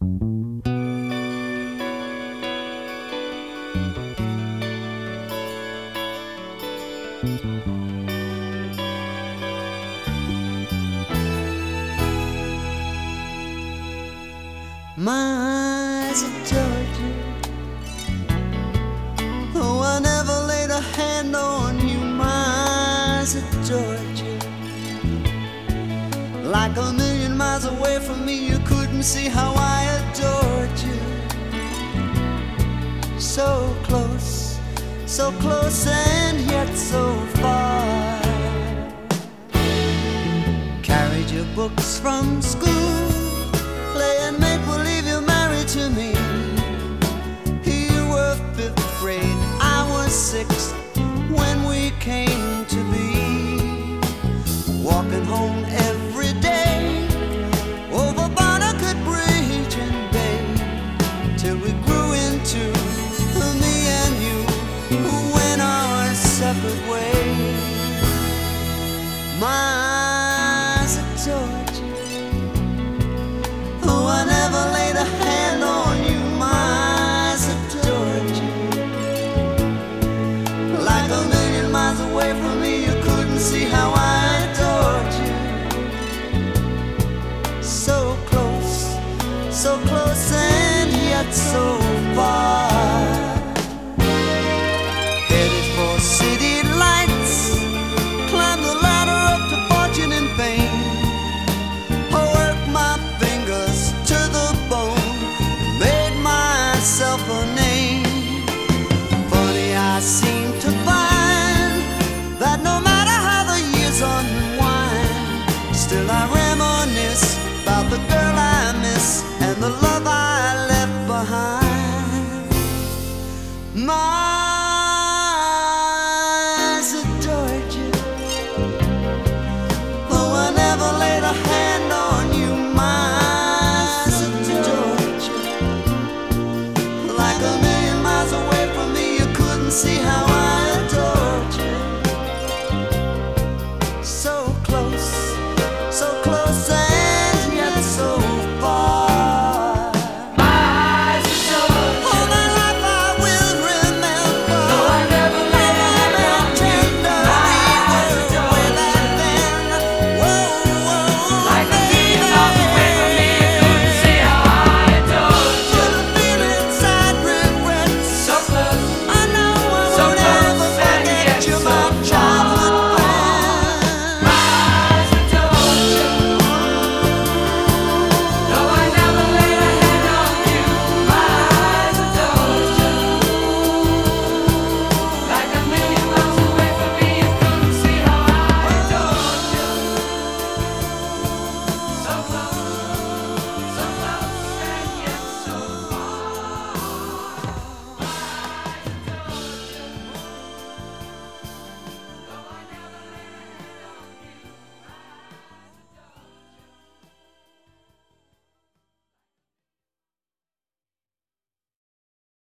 My eyes adored you, though I never laid a hand on you. My eyes adored you, like a million miles away from me. You couldn't see how I adored you. So close and yet so far. Carried your books from school, playing make-believe you're married to me. You were 5th grade, I was 6th when we came to be. Walking home every day over Barnegat Bridge and Bay, till we grew into me and you, who went our separate ways. My eyes adored you, though I never laid a hand on you. My eyes adored you, like a million miles away from me. You couldn't see how I adored you. So close and yet so